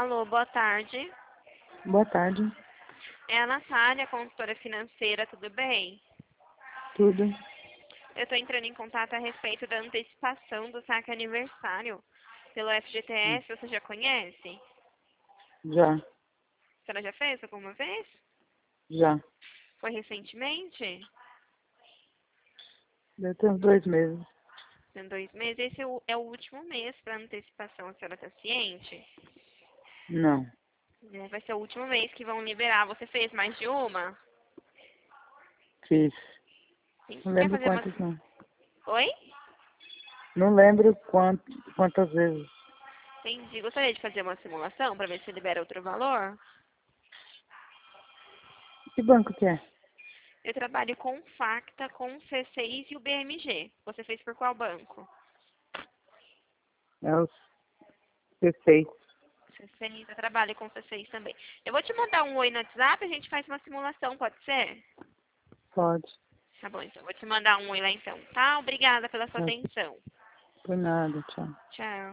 Alô, boa tarde. Boa tarde. É a Natália, consultora financeira, tudo bem? Tudo? Eu estou entrando em contato a respeito da antecipação do saque aniversário pelo FGTS, você já conhece? Já, A senhora já fez alguma vez? já. Foi recentemente? Deve ter uns 2 meses. Em 2 meses? Esse é o último mês para antecipação, a senhora está ciente? Não, Vai ser o último mês que vão liberar. Você fez mais de uma? fiz. Sim. Não Quer lembro fazer uma... quantas, não. Oi? Não lembro quantas vezes. Entendi. Gostaria de fazer uma simulação para ver se libera outro valor? Que banco que é? Eu trabalho com Facta, com o C6 e o BMG. Você fez por qual banco? É o C6. C6, eu trabalho com C6 também. Eu vou te mandar um oi no WhatsApp, a gente faz uma simulação, pode ser? Pode. Tá bom, então. Vou te mandar um oi lá então, tá? Obrigada pela sua Tá. atenção. Por nada, tchau. Tchau.